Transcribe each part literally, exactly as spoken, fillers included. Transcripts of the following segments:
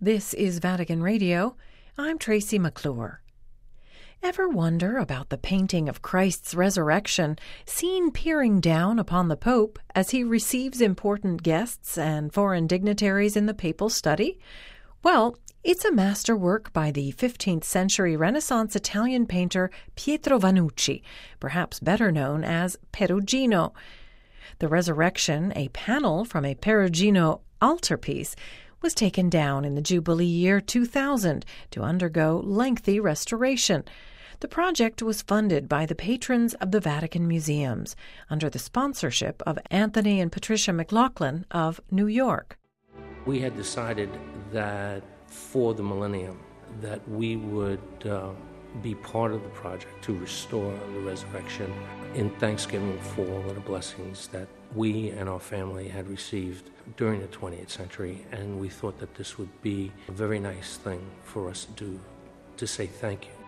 This is Vatican Radio. I'm Tracy McClure. Ever wonder about the painting of Christ's resurrection seen peering down upon the Pope as he receives important guests and foreign dignitaries in the papal study? Well, it's a masterwork by the fifteenth century Renaissance Italian painter Pietro Vannucci, perhaps better known as Perugino. The Resurrection, a panel from a Perugino altarpiece, was taken down in the Jubilee year two thousand to undergo lengthy restoration. The project was funded by the patrons of the Vatican Museums under the sponsorship of Anthony and Patricia McLaughlin of New York. We had decided that for the millennium that we would uh, be part of the project to restore the resurrection in thanksgiving for all of the blessings that we and our family had received during the twentieth century, and we thought that this would be a very nice thing for us to do, to say thank you.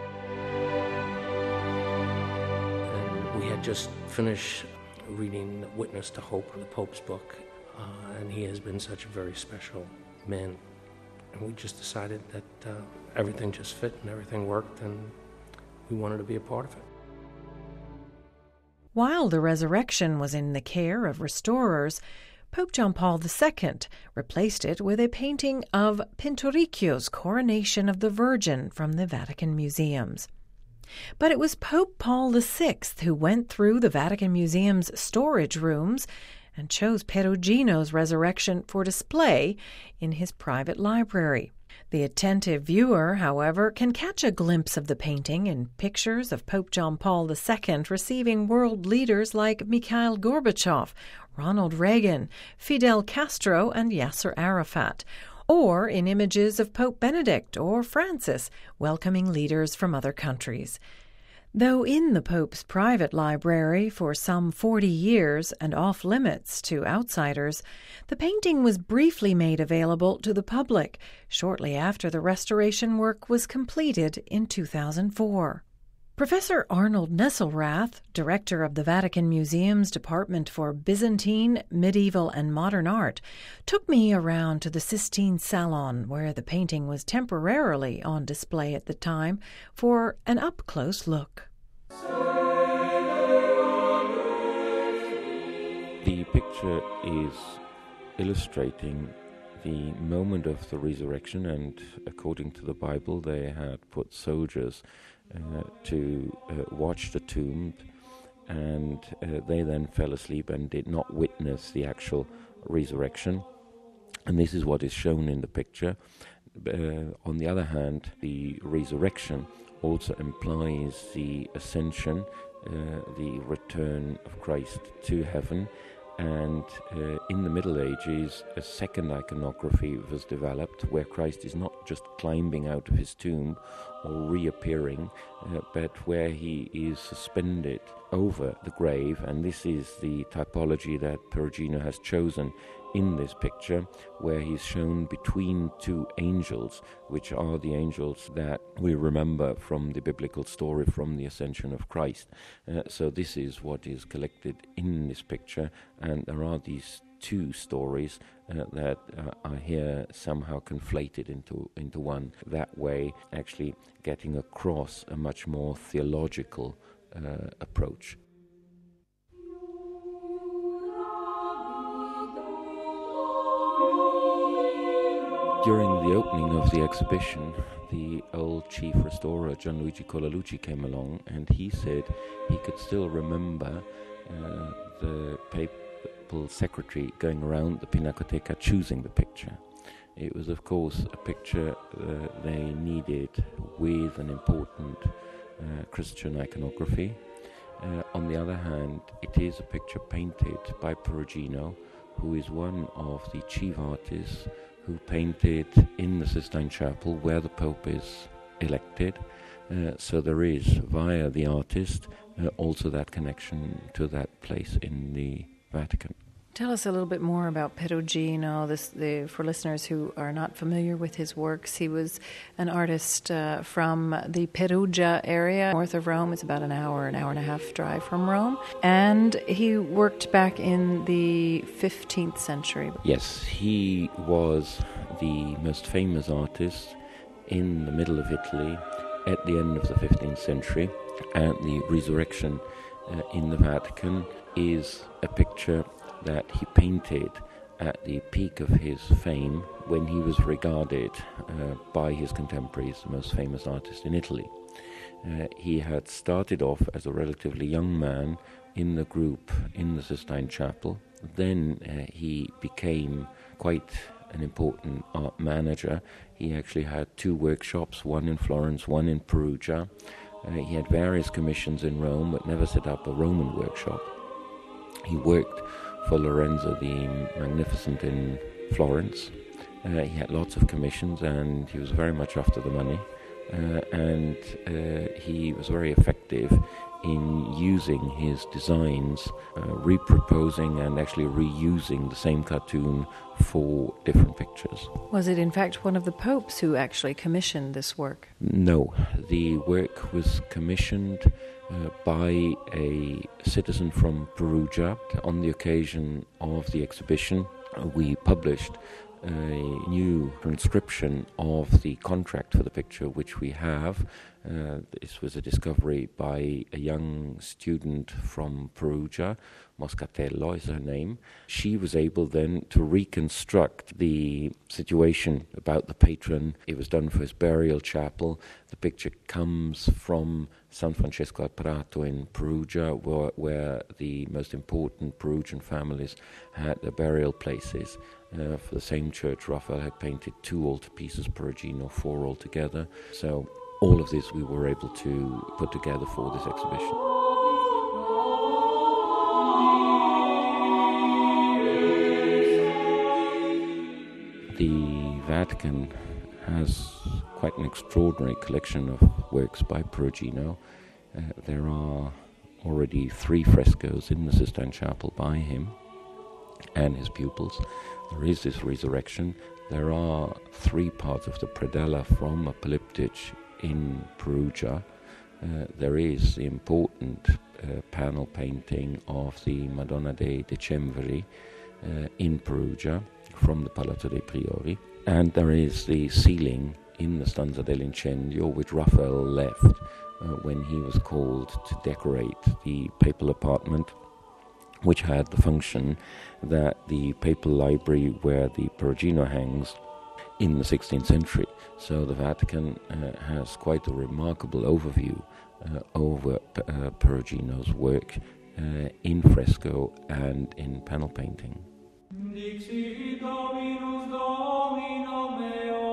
And we had just finished reading Witness to Hope, the Pope's book, uh, and he has been such a very special man. And we just decided that uh, everything just fit and everything worked, and we wanted to be a part of it. While the resurrection was in the care of restorers, Pope John Paul the Second replaced it with a painting of Pinturicchio's Coronation of the Virgin from the Vatican Museums. But it was Pope Paul the Sixth who went through the Vatican Museum's storage rooms and chose Perugino's Resurrection for display in his private library. The attentive viewer, however, can catch a glimpse of the painting in pictures of Pope John Paul the Second receiving world leaders like Mikhail Gorbachev, Ronald Reagan, Fidel Castro, and Yasser Arafat, or in images of Pope Benedict or Francis welcoming leaders from other countries. Though in the Pope's private library for some forty years and off-limits to outsiders, the painting was briefly made available to the public shortly after the restoration work was completed in two thousand four. Professor Arnold Nesselrath, director of the Vatican Museum's Department for Byzantine, Medieval, and Modern Art, took me around to the Sistine Salon, where the painting was temporarily on display at the time, for an up-close look. The picture is illustrating the moment of the resurrection, and according to the Bible, they had put soldiers uh, to uh, watch the tomb, and uh, they then fell asleep and did not witness the actual resurrection. And this is what is shown in the picture. Uh, on the other hand, the resurrection also implies the ascension, uh, the return of Christ to heaven. And uh, in the Middle Ages, a second iconography was developed where Christ is not just climbing out of his tomb or reappearing, uh, but where he is suspended over the grave. And this is the typology that Perugino has chosen in this picture, where he's shown between two angels, which are the angels that we remember from the biblical story from the ascension of Christ. Uh, so this is what is collected in this picture, and there are these two stories uh, that uh, are here somehow conflated into, into one, that way actually getting across a much more theological uh, approach. During the opening of the exhibition, the old chief restorer, Gianluigi Colalucci, came along, and he said he could still remember uh, the papal secretary going around the Pinacoteca choosing the picture. It was, of course, a picture uh, they needed with an important uh, Christian iconography. Uh, on the other hand, it is a picture painted by Perugino, who is one of the chief artists who painted in the Sistine Chapel where the Pope is elected. Uh, so there is, via the artist, uh, also that connection to that place in the Vatican. Tell us a little bit more about Perugino. This, the, for listeners who are not familiar with his works, he was an artist uh, from the Perugia area, north of Rome. It's about an hour, an hour and a half drive from Rome. And he worked back in the fifteenth century. Yes, he was the most famous artist in the middle of Italy at the end of the fifteenth century. And the Resurrection uh, in the Vatican is a picture that he painted at the peak of his fame when he was regarded uh, by his contemporaries the most famous artist in Italy. Uh, he had started off as a relatively young man in the group in the Sistine Chapel. Then uh, he became quite an important art manager. He actually had two workshops, one in Florence, one in Perugia. Uh, he had various commissions in Rome, but never set up a Roman workshop. He worked for Lorenzo the Magnificent in Florence. Uh, he had lots of commissions and he was very much after the money. Uh, and uh, he was very effective in using his designs, uh, reproposing and actually reusing the same cartoon for different pictures. Was it in fact one of the popes who actually commissioned this work? No, the work was commissioned uh, by a citizen from Perugia. On the occasion of the exhibition, uh, we published a new transcription of the contract for the picture, which we have. Uh, this was a discovery by a young student from Perugia. Moscatello is her name. She was able then to reconstruct the situation about the patron. It was done for his burial chapel. The picture comes from San Francesco al Prato in Perugia, where, where the most important Perugian families had their burial places. Uh, for the same church, Raphael had painted two altarpieces, Perugino, four altogether. So all of this we were able to put together for this exhibition. The Vatican has quite an extraordinary collection of works by Perugino. Uh, there are already three frescoes in the Sistine Chapel by him and his pupils. There is this Resurrection. There are three parts of the predella from a polyptych in Perugia. Uh, there is the important uh, panel painting of the Madonna dei Decemveri uh, in Perugia from the Palazzo dei Priori. And there is the ceiling in the Stanza dell'Incendio, which Raphael left uh, when he was called to decorate the papal apartment, which had the function that the papal library where the Perugino hangs in the sixteenth century. So the Vatican uh, has quite a remarkable overview uh, over uh, Perugino's work uh, in fresco and in panel painting. Dixit Dominus Domino meo.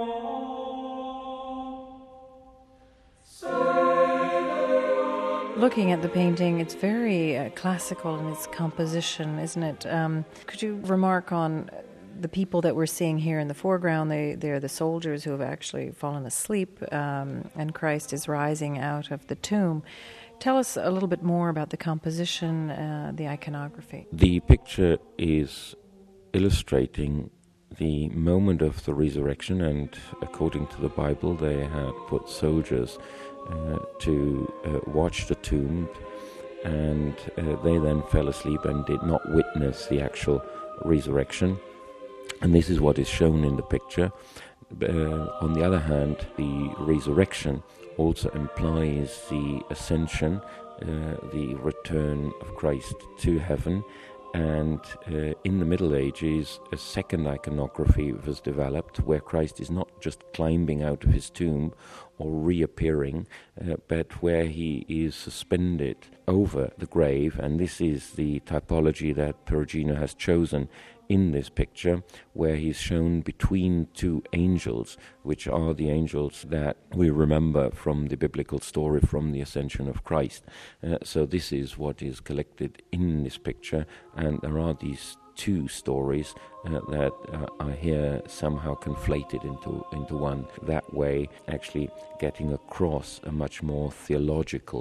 Looking at the painting, it's very uh, classical in its composition, isn't it? Um, could you remark on the people that we're seeing here in the foreground? They, they're the soldiers who have actually fallen asleep, um, and Christ is rising out of the tomb. Tell us a little bit more about the composition, uh, the iconography. The picture is illustrating the moment of the resurrection, and according to the Bible, they had put soldiers Uh, to uh, watch the tomb, and uh, they then fell asleep and did not witness the actual resurrection. And this is what is shown in the picture. Uh, on the other hand, the resurrection also implies the ascension, uh, the return of Christ to heaven. And uh, in the Middle Ages, a second iconography was developed where Christ is not just climbing out of his tomb or reappearing, uh, but where he is suspended over the grave. And this is the typology that Perugino has chosen in this picture, where he's shown between two angels, which are the angels that we remember from the biblical story from the ascension of Christ. Uh, so this is what is collected in this picture, and there are these two stories uh, that uh, are here somehow conflated into, into one. That way, actually getting across a much more theological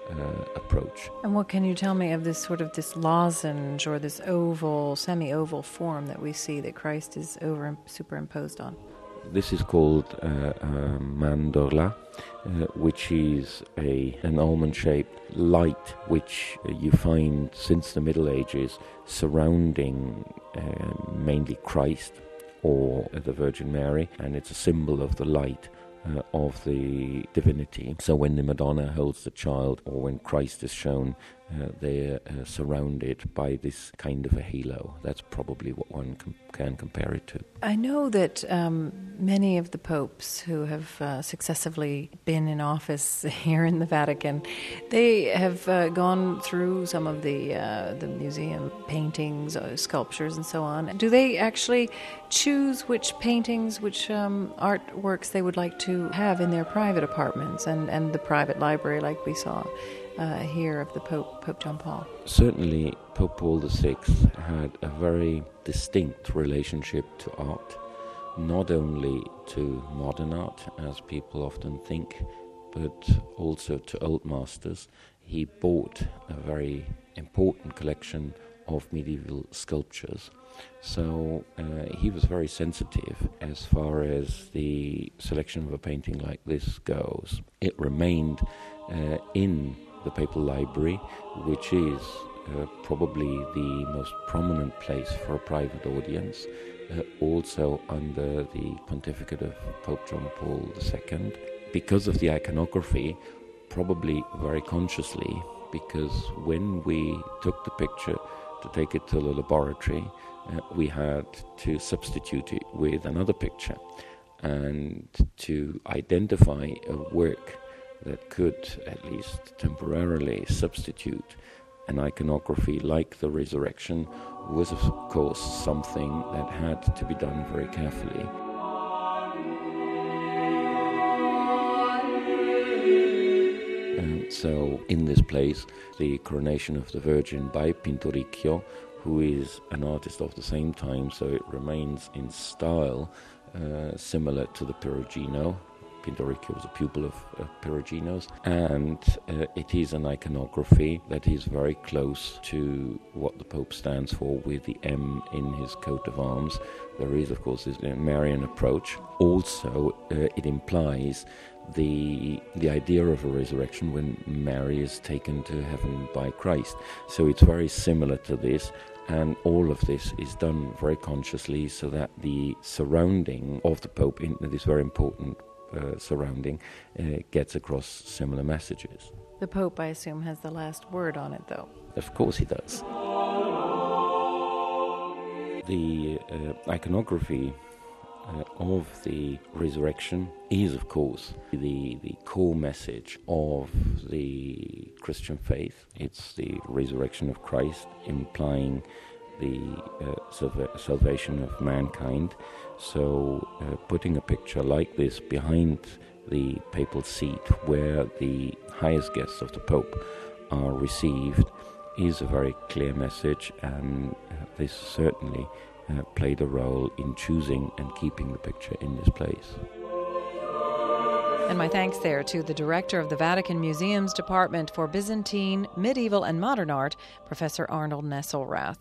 uh, approach. And what can you tell me of this sort of this lozenge or this oval, semi-oval form that we see that Christ is over superimposed on? This is called uh, uh, mandorla, uh, which is a an almond-shaped light which uh, you find since the Middle Ages surrounding uh, mainly Christ or uh, the Virgin Mary, and it's a symbol of the light uh, of the divinity. So when the Madonna holds the child or when Christ is shown, uh, they're uh, surrounded by this kind of a halo. That's probably what one com- can compare it to. I know that um, many of the popes who have uh, successively been in office here in the Vatican, they have uh, gone through some of the uh, the museum paintings, uh, sculptures, and so on. Do they actually choose which paintings, which um, artworks they would like to have in their private apartments and, and the private library, like we saw uh, here of the Pope, Pope John Paul? Certainly, Pope Paul the Sixth had a very distinct relationship to art, not only to modern art, as people often think, but also to old masters. He bought a very important collection of medieval sculptures. So uh, he was very sensitive as far as the selection of a painting like this goes. It remained uh, in the Papal Library, which is uh, probably the most prominent place for a private audience, uh, also under the pontificate of Pope John Paul the Second. Because of the iconography, probably very consciously, because when we took the picture to take it to the laboratory, uh, we had to substitute it with another picture and to identify a work that could at least temporarily substitute an iconography like the Resurrection was of course something that had to be done very carefully. And so in this place, the Coronation of the Virgin by Pinturicchio, who is an artist of the same time, so it remains in style uh, similar to the Perugino. Pinturicchio was a pupil of uh, Perugino's, and uh, it is an iconography that is very close to what the Pope stands for with the M in his coat of arms. There is, of course, this Marian approach. Also, uh, it implies the the idea of a resurrection when Mary is taken to heaven by Christ. So it's very similar to this, and all of this is done very consciously so that the surrounding of the Pope in this very important uh, surrounding uh, gets across similar messages. The Pope, I assume, has the last word on it, though. Of course he does. The uh, iconography Uh, of the resurrection is, of course, the, the core message of the Christian faith. It's the resurrection of Christ, implying the uh, salva- salvation of mankind. So uh, putting a picture like this behind the papal seat, where the highest guests of the Pope are received, is a very clear message, and uh, this certainly Uh, played a role in choosing and keeping the picture in this place. And my thanks there to the director of the Vatican Museum's Department for Byzantine, Medieval and Modern Art, Professor Arnold Nesselrath.